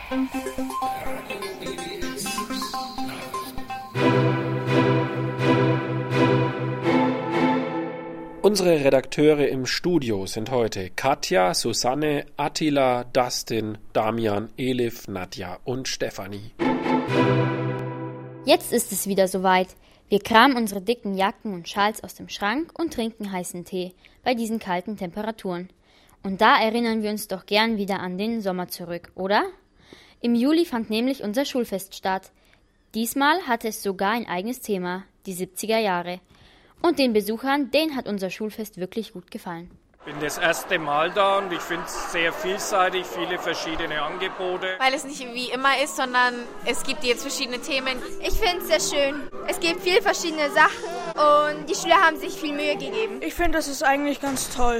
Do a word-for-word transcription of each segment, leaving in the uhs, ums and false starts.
Unsere Redakteure im Studio sind heute Katja, Susanne, Attila, Dustin, Damian, Elif, Nadja und Stefanie. Jetzt ist es wieder soweit. Wir kramen unsere dicken Jacken und Schals aus dem Schrank und trinken heißen Tee bei diesen kalten Temperaturen. Und da erinnern wir uns doch gern wieder an den Sommer zurück, oder? Im Juli fand nämlich unser Schulfest statt. Diesmal hatte es sogar ein eigenes Thema, die siebziger Jahre. Und den Besuchern, denen hat unser Schulfest wirklich gut gefallen. Ich bin das erste Mal da und ich finde es sehr vielseitig, viele verschiedene Angebote. Weil es nicht wie immer ist, sondern es gibt jetzt verschiedene Themen. Ich finde es sehr schön. Es gibt viele verschiedene Sachen und die Schüler haben sich viel Mühe gegeben. Ich finde, das ist eigentlich ganz toll.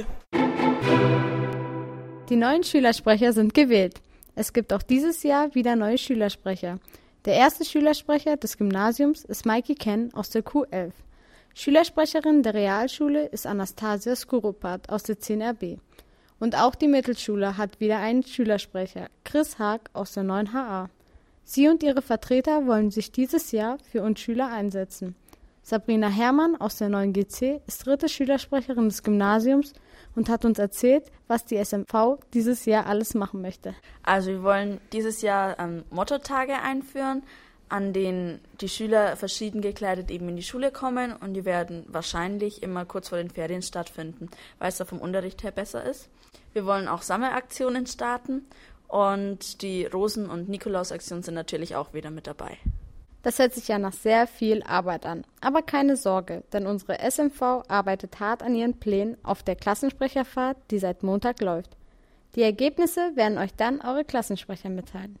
Die neuen Schülersprecher sind gewählt. Es gibt auch dieses Jahr wieder neue Schülersprecher. Der erste Schülersprecher des Gymnasiums ist Maiki Ken aus der Q elf. Schülersprecherin der Realschule ist Anastasia Skurupat aus der zehn R B. Und auch die Mittelschule hat wieder einen Schülersprecher, Chris Haag aus der neun H A. Sie und ihre Vertreter wollen sich dieses Jahr für uns Schüler einsetzen. Sabrina Herrmann aus der neun G C ist dritte Schülersprecherin des Gymnasiums und hat uns erzählt, was die S M V dieses Jahr alles machen möchte. Also wir wollen dieses Jahr ähm, Mottotage einführen, an denen die Schüler verschieden gekleidet eben in die Schule kommen und die werden wahrscheinlich immer kurz vor den Ferien stattfinden, weil es da vom Unterricht her besser ist. Wir wollen auch Sammelaktionen starten und die Rosen- und Nikolausaktionen sind natürlich auch wieder mit dabei. Das hört sich ja nach sehr viel Arbeit an. Aber keine Sorge, denn unsere S M V arbeitet hart an ihren Plänen auf der Klassensprecherfahrt, die seit Montag läuft. Die Ergebnisse werden euch dann eure Klassensprecher mitteilen.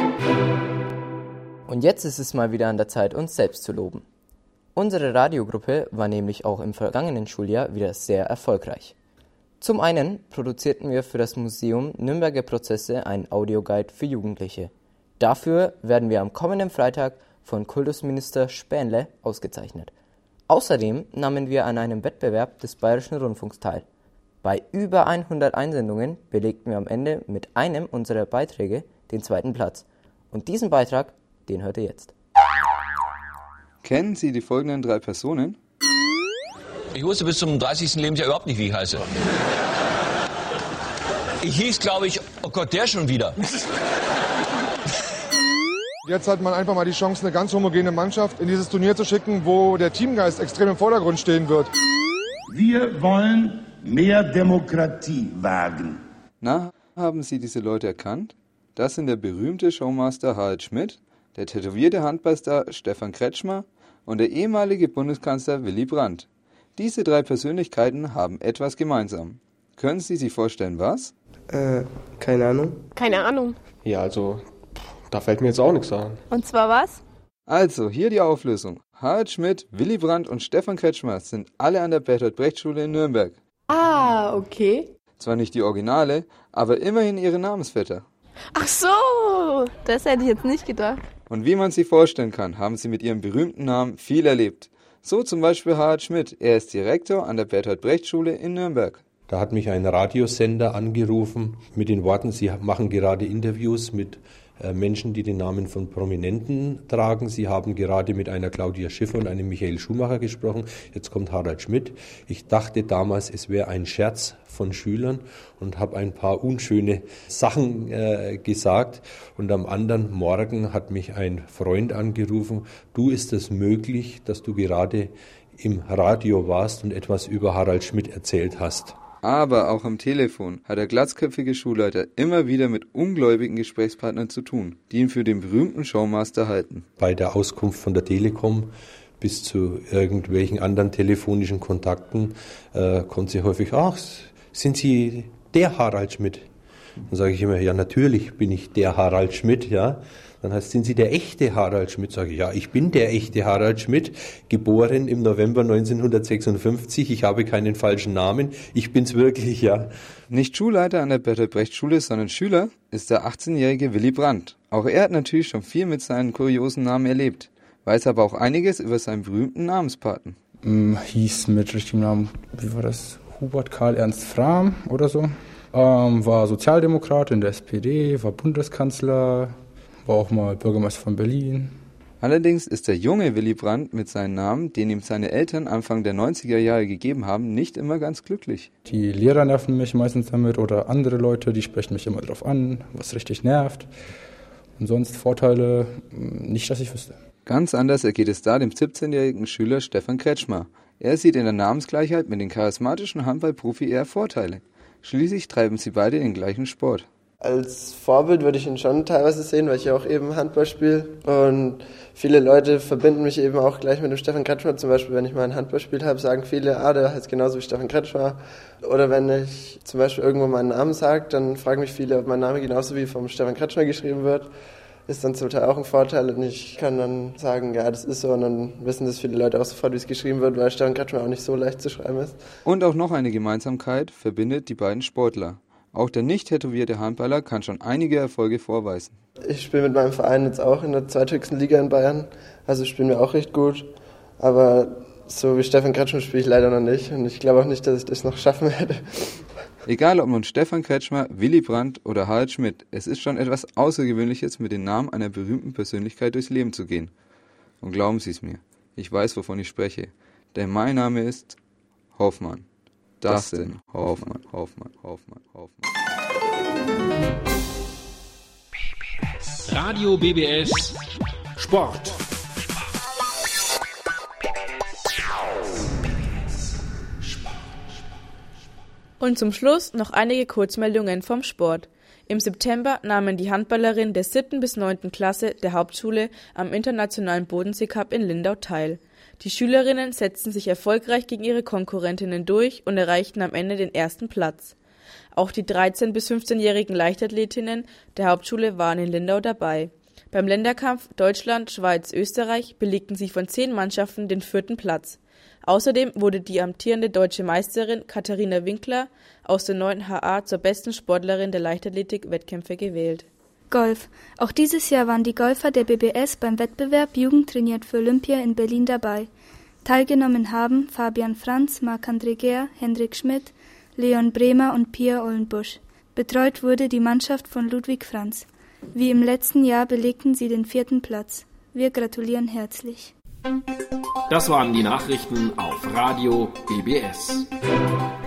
Und jetzt ist es mal wieder an der Zeit, uns selbst zu loben. Unsere Radiogruppe war nämlich auch im vergangenen Schuljahr wieder sehr erfolgreich. Zum einen produzierten wir für das Museum Nürnberger Prozesse einen Audioguide für Jugendliche. Dafür werden wir am kommenden Freitag von Kultusminister Spähnle ausgezeichnet. Außerdem nahmen wir an einem Wettbewerb des Bayerischen Rundfunks teil. Bei über hundert Einsendungen belegten wir am Ende mit einem unserer Beiträge den zweiten Platz. Und diesen Beitrag, den hört ihr jetzt. Kennen Sie die folgenden drei Personen? Ich wusste bis zum dreißigsten Lebensjahr überhaupt nicht, wie ich heiße. Ich hieß, glaube ich, oh Gott, der schon wieder. Jetzt hat man einfach mal die Chance, eine ganz homogene Mannschaft in dieses Turnier zu schicken, wo der Teamgeist extrem im Vordergrund stehen wird. Wir wollen mehr Demokratie wagen. Na, haben Sie diese Leute erkannt? Das sind der berühmte Showmaster Harald Schmidt, der tätowierte Handballstar Stefan Kretschmer und der ehemalige Bundeskanzler Willy Brandt. Diese drei Persönlichkeiten haben etwas gemeinsam. Können Sie sich vorstellen, was? Äh, keine Ahnung. Keine Ahnung. Ja, also, da fällt mir jetzt auch nichts ein. Und zwar was? Also, hier die Auflösung. Harald Schmidt, Willy Brandt und Stefan Kretschmer sind alle an der Bertolt-Brecht-Schule in Nürnberg. Ah, okay. Zwar nicht die Originale, aber immerhin ihre Namensvetter. Ach so, das hätte ich jetzt nicht gedacht. Und wie man sich vorstellen kann, haben sie mit ihrem berühmten Namen viel erlebt. So zum Beispiel Harald Schmidt, er ist Direktor an der Bertolt-Brecht-Schule in Nürnberg. Da hat mich ein Radiosender angerufen mit den Worten, Sie machen gerade Interviews mit äh, Menschen, die den Namen von Prominenten tragen. Sie haben gerade mit einer Claudia Schiffer und einem Michael Schumacher gesprochen. Jetzt kommt Harald Schmidt. Ich dachte damals, es wäre ein Scherz von Schülern und habe ein paar unschöne Sachen äh, gesagt. Und am anderen Morgen hat mich ein Freund angerufen. Du, ist es möglich, dass du gerade im Radio warst und etwas über Harald Schmidt erzählt hast? Aber auch am Telefon hat der glatzköpfige Schulleiter immer wieder mit ungläubigen Gesprächspartnern zu tun, die ihn für den berühmten Showmaster halten. Bei der Auskunft von der Telekom bis zu irgendwelchen anderen telefonischen Kontakten äh, kommt sie häufig, ach, sind Sie der Harald Schmidt? Dann sage ich immer, ja, natürlich bin ich der Harald Schmidt, ja. Dann heißt, sind Sie der echte Harald Schmidt? Sage ich, ja, ich bin der echte Harald Schmidt, geboren im November neunzehnhundertsechsundfünfzig. Ich habe keinen falschen Namen, ich bin's wirklich, ja. Nicht Schulleiter an der Bertolt-Brecht-Schule, sondern Schüler ist der achtzehnjährige Willy Brandt. Auch er hat natürlich schon viel mit seinen kuriosen Namen erlebt, weiß aber auch einiges über seinen berühmten Namenspaten. Hm, hieß mit richtigem Namen, wie war das? Hubert Karl Ernst Frahm oder so. Ähm, war Sozialdemokrat in der S P D, war Bundeskanzler, war auch mal Bürgermeister von Berlin. Allerdings ist der junge Willy Brandt mit seinem Namen, den ihm seine Eltern Anfang der neunziger Jahre gegeben haben, nicht immer ganz glücklich. Die Lehrer nerven mich meistens damit oder andere Leute, die sprechen mich immer drauf an, was richtig nervt. Und sonst Vorteile, nicht, dass ich wüsste. Ganz anders ergeht es da dem siebzehnjährigen Schüler Stefan Kretschmer. Er sieht in der Namensgleichheit mit dem charismatischen Handballprofi eher Vorteile. Schließlich treiben sie beide den gleichen Sport. Als Vorbild würde ich ihn schon teilweise sehen, weil ich ja auch eben Handball spiele. Und viele Leute verbinden mich eben auch gleich mit dem Stefan Kretschmer. Zum Beispiel, wenn ich mal ein Handballspiel habe, sagen viele, ah, der heißt genauso wie Stefan Kretschmer. Oder wenn ich zum Beispiel irgendwo meinen Namen sage, dann fragen mich viele, ob mein Name genauso wie vom Stefan Kretschmer geschrieben wird. Ist dann zum Teil auch ein Vorteil und ich kann dann sagen, ja, das ist so und dann wissen das viele Leute auch sofort, wie es geschrieben wird, weil Stefan Kretschmer auch nicht so leicht zu schreiben ist. Und auch noch eine Gemeinsamkeit verbindet die beiden Sportler. Auch der nicht tätowierte Handballer kann schon einige Erfolge vorweisen. Ich spiele mit meinem Verein jetzt auch in der zweithöchsten Liga in Bayern, also spielen wir auch recht gut, aber so wie Stefan Kretschmer spiele ich leider noch nicht und ich glaube auch nicht, dass ich das noch schaffen werde. Egal ob nun Stefan Kretschmer, Willy Brandt oder Harald Schmidt, es ist schon etwas Außergewöhnliches, mit dem Namen einer berühmten Persönlichkeit durchs Leben zu gehen. Und glauben Sie es mir, ich weiß, wovon ich spreche, denn mein Name ist Hoffmann. Dustin Hoffmann, Hoffmann, Hoffmann, Hoffmann. B B S. Radio B B S Sport. Und zum Schluss noch einige Kurzmeldungen vom Sport. Im September nahmen die Handballerinnen der siebten bis neunten Klasse der Hauptschule am Internationalen Bodensee-Cup in Lindau teil. Die Schülerinnen setzten sich erfolgreich gegen ihre Konkurrentinnen durch und erreichten am Ende den ersten Platz. Auch die dreizehn- bis fünfzehnjährigen Leichtathletinnen der Hauptschule waren in Lindau dabei. Beim Länderkampf Deutschland, Schweiz, Österreich belegten sie von zehn Mannschaften den vierten Platz. Außerdem wurde die amtierende deutsche Meisterin Katharina Winkler aus der neunten H A zur besten Sportlerin der Leichtathletik-Wettkämpfe gewählt. Golf. Auch dieses Jahr waren die Golfer der B B S beim Wettbewerb Jugend trainiert für Olympia in Berlin dabei. Teilgenommen haben Fabian Franz, Marc-André Gehr, Hendrik Schmidt, Leon Bremer und Pia Ollenbusch. Betreut wurde die Mannschaft von Ludwig Franz. Wie im letzten Jahr belegten sie den vierten Platz. Wir gratulieren herzlich. Das waren die Nachrichten auf Radio B B S.